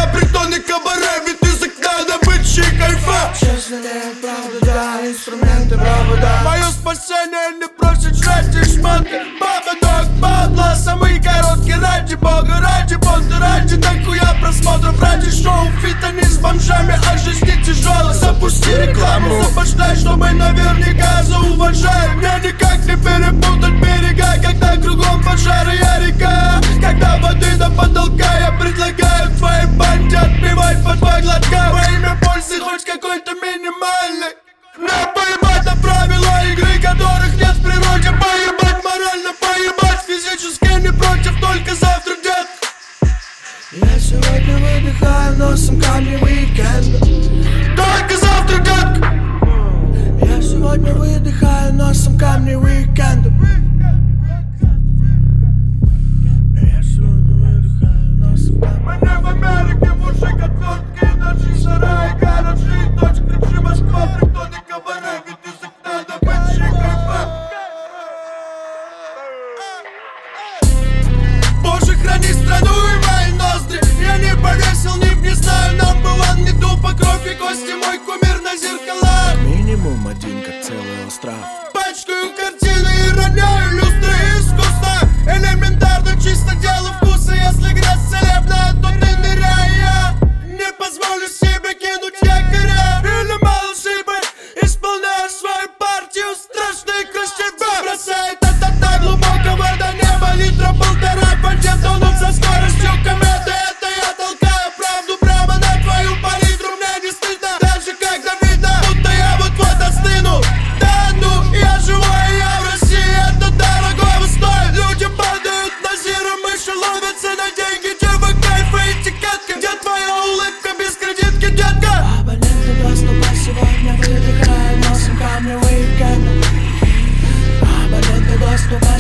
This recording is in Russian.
притоны, кабаре, вид из окна, добычи кайфа. Честно, нет, правда, да, инструменты, провода. Мое спасение не просит жрать и шмотки. Баба, дог, бабла, самый короткий. Ради бога, ради бонда, ради дохуя просмотров. Ради шоу, фита не с бомжами, а жизни тяжелой. Запусти рекламу, запаштай, чтобы наверняка зауважали. Мне никак не перепутать берега, когда кругом пожары. Я река, когда воды до потолка. Я предлагаю твоей банде отпивать по 2 глотка. Во имя пользы хоть какой-то минимальный. Мне поебать на правила игры, которых нет в природе. Поебать морально, поебать физически не против, только завтра, дед. Я сегодня выдыхаю носом камни уикенда. Только завтра, детка. Я сегодня выдыхаю носом камни уикенда. Я сегодня выдыхаю носом камни. Мне в Америке мужик отвертки, наши сараи, гаражи, точка, кричи Москва, притоны, кабаре, вид из окна, добычи кайфа. Боже, храни страну и мои ноздри. Я не повесил ник, не знаю, number one. Не тупо кровь и кости, мой кумир на зеркалах. Минимум один, как целый остров. Пачкаю картины и роняю люстры искусства. Элементарно, чисто дело вкуса. Если грязь целебная, то ты ныряй. Я не позволю себе кинуть якоря. Или мало шибы, исполняю свою партию. Страшные красивы бросает та-та-та глубокого до неба. Литра 1,5 по тем тонут со скоростью кометы. Это я толкаю правду прямо на твою палитру. Мне не стыдно, даже когда видно, будто я вот-вот остыну. Да ну, я живой, я в России, это дорогого стоит. Люди падают на зиро, мыши ловятся на деньги. Дева, кайфа, этикетка. Где твоя улыбка без кредитки, детка? Абоненты доступа сегодня выдыхаю носом камни уикенда. Абоненты доступа